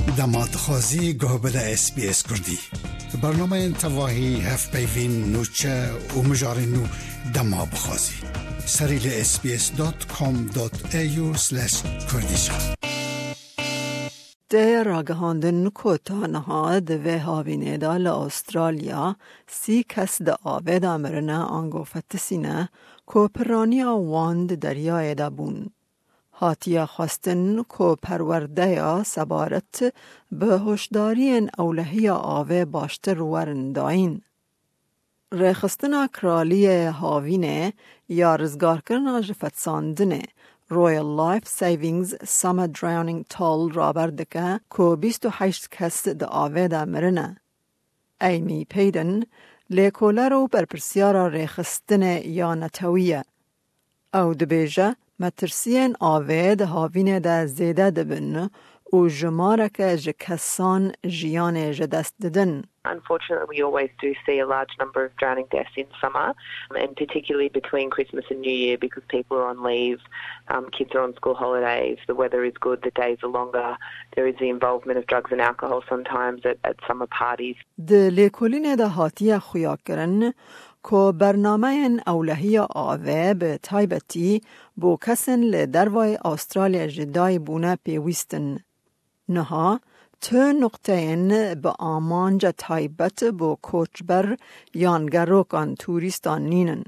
دماد خوازی گوهبده SBS کردی. برنامه انتواهی هف بیوین نوچه و مجاری نو دما بخوازی. سریل sbs.com.au/kurdisha. ده راگهاندن کوتا نهاد و هاوینه دا لأسترالیا 30 کس دا آوه دا مرنه آنگو فتسینه کو پرانیا واند دریای دا بون. هاتیا خواستن کو پرورده یا سبارت به هشدارین اولهی آوه باشتر ورن داین. رخستنا کرالی هاوینه یا رزگار کرنا جفت ساندنه Royal Life Savings Summer Drowning Toll رابردکه که 28 کس دا آوه دا مرنه. ایمی پیدن لیکوله رو برپرسیارا رخستنه یا نتویه. او دبیجه مترسین آوه دا هاوینه دا زیده دبن و جمارک جکسان جیان جدست ددن. Unfortunately, we always do see a large number of drowning deaths in summer, and particularly between Christmas and New Year because people are on leave, kids are on school holidays, the weather is good, the days are longer, there is the involvement of drugs and alcohol sometimes at summer parties. ده لیکولین ده هاتیه خویا کرن که برنامه اولهی آوه به تایبتی بو کسن لدروای استرالیا جدای بونه پیوستن. نها تو نقطه‌ین به آمانجا تایبت با کوچبر یانگروکان توریستان نینن.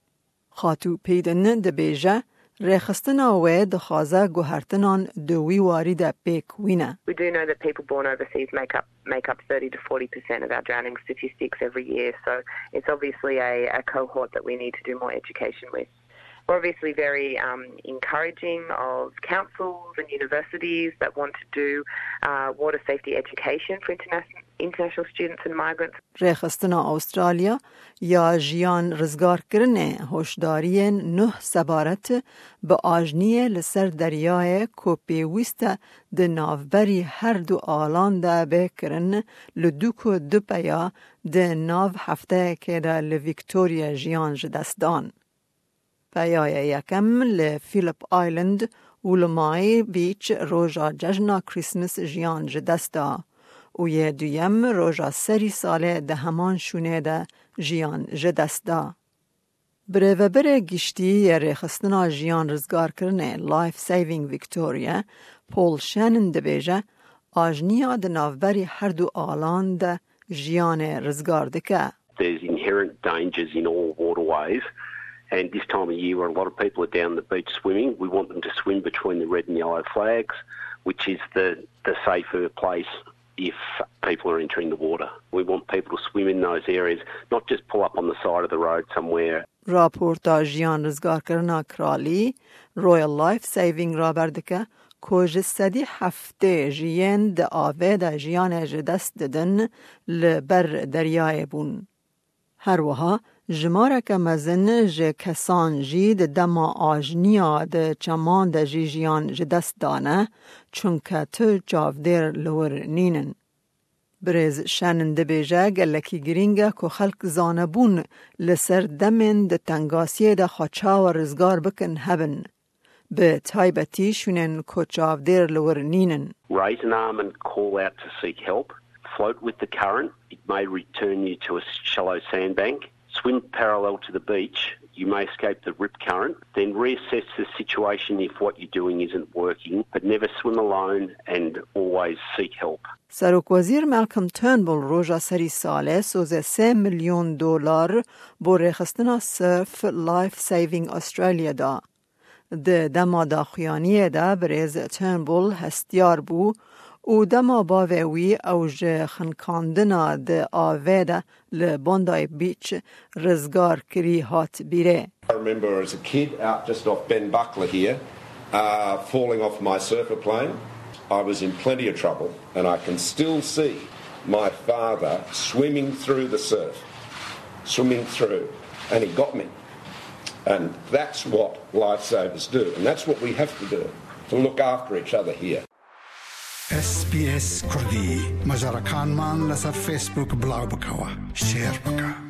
خاتو پیدن ده بیجه رخستن آوه دخوازه گوهرتنان دوی واری ده پیک وینه. We do know that people born overseas make up 30 to 40% of our drowning statistics every year, so it's obviously a cohort that we need to do more education with. We're obviously very encouraging of councils and universities that want to do water safety education for international students and migrants. رخستنا استرالیا یا جیان رزگار کرنه هشداری 9 سبارت به آجنیه لسر دریای کوپیویست ده ناوبری هر دو آلان ده بکرن لدوکو دو پیا ده ناو هفته که ده لویکتوریا جیان جدستان. پیای یکم لفیلیپ آیلند و لمای بیچ روژا جشن کریسمس جیان جدستا و یه دویم روژا سری ساله ده همان شونه ده جیان جدستا. بره و بره گشتی یه رخستنا جیان رزگار کرنه لایف سیوینگ ویکتوریا پول شنن ده بیجه آجنیا ده ناوبری هر دو آلان ده جیان رزگار دکه. There's inherent dangers in all waterways. And this time of year where a lot of people are down the beach swimming, we want them to swim between the red and yellow flags, which is the safer place if people are entering the water. We want people to swim in those areas, not just pull up on the side of the road somewhere. راپورتا جیان رزگار کرنا کرالی Royal Life Saving رابردکه که جسدی هفته جیان ده آوه ده جیان جدست ددن لبر دریای بون. هر وها جماره که مزن جه کسان جید دما آجنیا ده چمان ده جیجیان جدست دانه چونکه تو جاودیر لور نینن. برز شننده بیجه گلکی گرینگه که خلق زانبون لسر دمن ده تنگاسیه ده خاچا و رزگار بکن هبن. به تایبتی شونن که جاودیر لور نینن. Raise an arm and call out to seek help. Float with the current. It may return you to a shallow sandbank. Swim parallel to the beach, you may escape the rip current. Then reassess the situation if what you're doing isn't working, but never swim alone and always seek help. سروک وزیر مالکم ترنبول روژا سری ساله سوزه $3 million بو رخستنا سرف لایف سیوینگ استرالیا دا. ده دما داخیانیه دا برز ترنبول هستیار بو او دما باوی اوج خنکاندنا ده آوه ده لباندای بیچ رزگار کری هات بیره. I remember as a kid out just off Ben Buckler here, falling off my surfer plane. I was in plenty of trouble and I can still see my father swimming through the surf, and he got me. And that's what lifesavers do, and that's what we have to do, to look after each other here. SBS کردی مجرکان من لسر فیسبوک بلاو بکوا شیر بکا